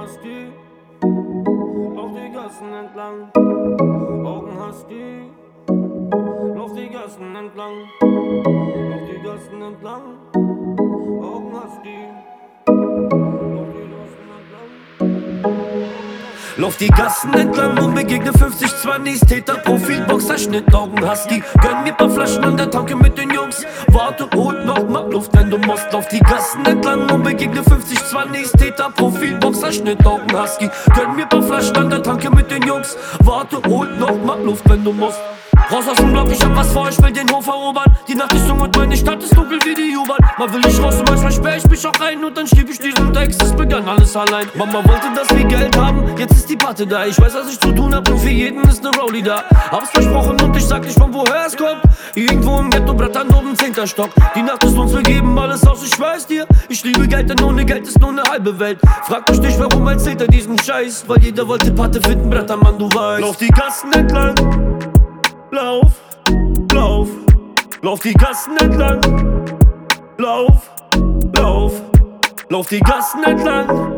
Husky, lauf die Gassen entlang. Augen Husky, lauf die Gassen entlang. Lauf die Gassen entlang. Augen Husky, lauf die Gassen entlang. Lauf die Gassen entlang und begegne 50 20 Täter, Profil, Boxer, Schnitt, Augen Husky. Gönn mir paar Flaschen an der Tanke mit den Jungs. Warte, holt noch mal Luft, wenn du musst. Lauf die Gassen entlang und begegne 50 20 Täter, Profil, Boxer, Schnitt, Augen Husky. Gönn mir paar Flaschen an der Tanke mit den Jungs. Warte, holt noch mal Luft, wenn du musst. Raus aus dem Block, ich hab was vor, ich will den Hof erobern. Die Nacht ist jung und meine Stadt ist dunkel wie die U-Bahn. Mal will ich raus und manchmal sperr ich mich auch rein. Und dann schrieb ich diesen Text, es begann alles allein. Mama wollte, dass wir Geld haben, jetzt ist die Patte da. Ich weiß, was ich zu tun hab und für jeden ist ne Rolli da. Hab's versprochen und ich sag nicht von woher es kommt. Irgendwo im Ghetto, Brattern, oben 10. Stock. Die Nacht ist uns, wir geben alles aus, ich weiß dir. Ich liebe Geld, denn ohne Geld ist nur ne halbe Welt. Frag mich nicht, warum erzählt er diesen Scheiß. Weil jeder wollte Patte finden, Bratter, Mann, du weißt. Lauf die Gassen entlang, lauf. Lauf, lauf die Gassen entlang. Lauf, lauf, lauf die Gassen entlang.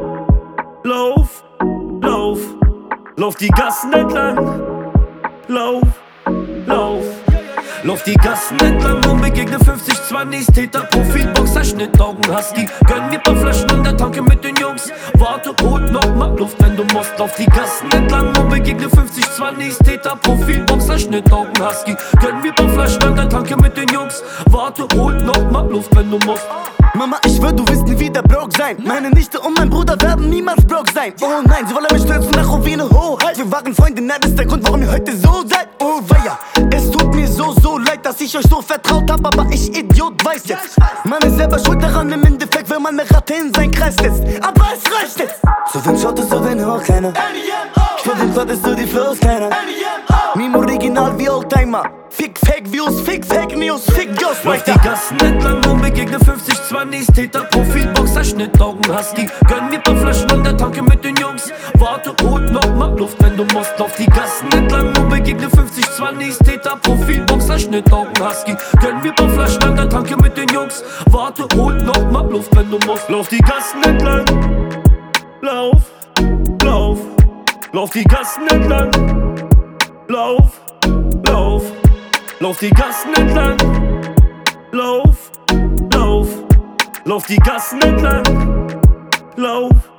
Lauf, lauf, lauf die Gassen entlang. Lauf, lauf, lauf die Gassen entlang und begegne 50 20 Täter, Profil, Boxer, Schnitt, Augen Husky. Gönn mir paar Flaschen an der Tanke mit den Jungs. Warte, holt noch mal Luft, wenn du musst. Lauf die Gassen entlang und begegne 50 20 Täter, Profil, Boxer, Schnitt, Augen Husky. Gönn mir paar Flaschen an der Tanke mit den Jungs. Warte, holt noch mal Luft, wenn du musst. Mama, ich schwör, du wirst nie wieder broke sein. Meine Nichte und mein Bruder werden niemals broke sein. Oh nein, sie wollen mich stürzen nach auf wie eine Hoheit. Wir waren Freunde, nein, das ist der Grund, warum ihr heute so seid. Oh weia, es tut mir so leid, dass ich euch so vertraut hab, aber ich Idiot weiß jetzt. Man ist selber schuld daran im Endeffekt, wenn man eine Ratte in sein Kreis lässt. Aber es reicht jetzt. So wem schottest du, wenn du auch kleiner? Für den flottest du die Flows kleiner. Meme original wie Oldtimer. Fick Fake Views, fick Fake News, fick Ghostwriter. Lauf die Gassen entlang und begegne 50 20 Täter, Profil, Boxer, Schnitt, Augen Husky. Gönn mir paar Flaschen an der Tanke mit den Jungs. Warte, holt noch mal Luft, wenn du musst. Lauf die Gassen entlang und begegne 50 20 Täter, Profil, Boxer, Schnitt, Augen Husky. Gönn mir paar Flaschen an der Tanke mit den Jungs. Warte, holt noch mal Luft, wenn du musst. Lauf die Gassen entlang. Lauf, lauf, lauf die Gassen entlang. Lauf, lauf, lauf die Gassen entlang. Lauf, lauf, lauf die Gassen entlang. Lauf.